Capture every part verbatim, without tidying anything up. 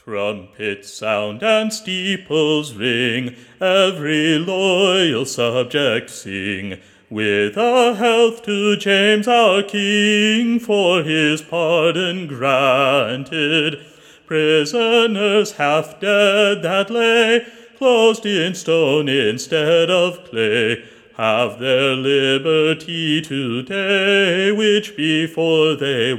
Trumpets sound and steeples ring, every loyal subject sing, with a health to James our King, for his pardon granted. Prisoners half dead that lay, closed in stone instead of clay, have their liberty today, which before they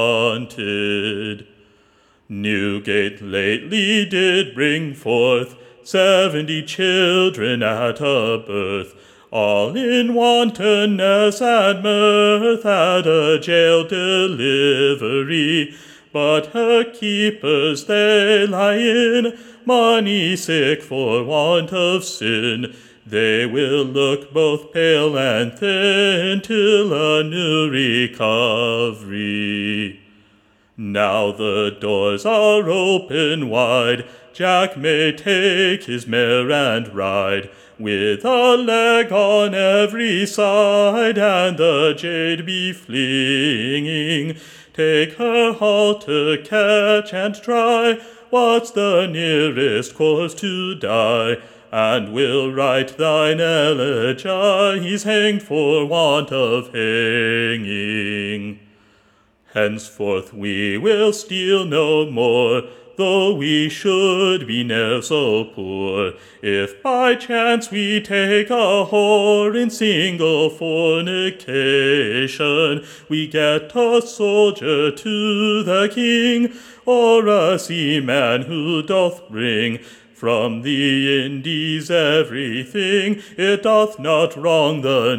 wanted. Newgate lately did bring forth seventy children at a birth, all in wantonness and mirth at a jail delivery. But her keepers they lie in, money sick for want of sin. They will look both pale and thin till a new recovery. Now the doors are open wide, Jack may take his mare and ride, with a leg on every side, and the jade be flinging. Take her halter, catch and try, what's the nearest course to die? And will write thine elegy, he's hanged for want of hanging. Henceforth we will steal no more, though we should be ne'er so poor. If by chance we take a whore in single fornication, we get a soldier to the king, or a seaman who doth bring from the Indies everything, it doth not wrong the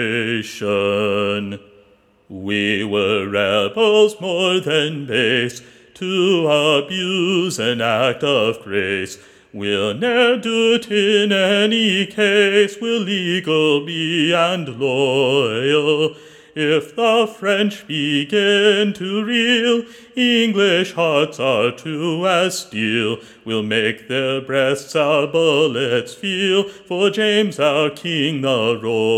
nation. We were rebels more than base, to abuse an act of grace. We'll ne'er do't in any case, we'll legal be and loyal. If the French begin to reel, English hearts are true as steel. We'll make their breasts our bullets feel, for James our King the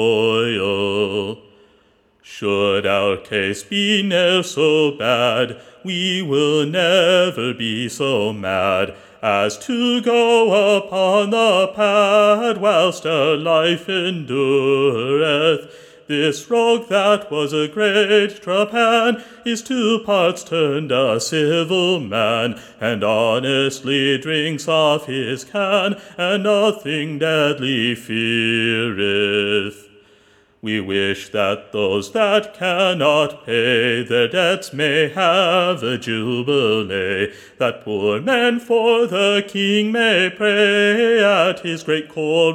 Royal. Should our case be ne'er so bad, we will never be so mad as to go upon the pad whilst our life endureth. This rogue that was a great trepan is to parts turned a civil man, and honestly drinks off his can, and nothing deadly feareth. We wish that those that cannot pay their debts may have a jubilee, that poor men for the King may pray at his great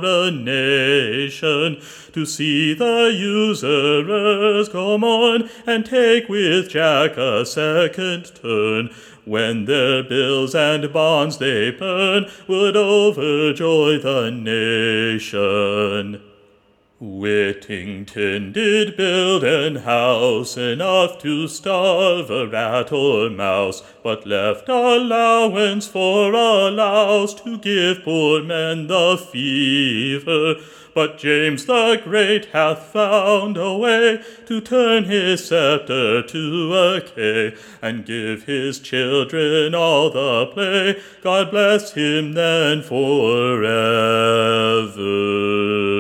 coronation, to see the usurers go mourn, and take with Jack a second turn, when their bills and bonds they burn, would overjoy the nation. Whittington did build an house enough to starve a rat or mouse, but left allowance for a louse to give poor men the fever. But James the Great hath found a way to turn his scepter to a K, and give his children all the play. God bless him then forever.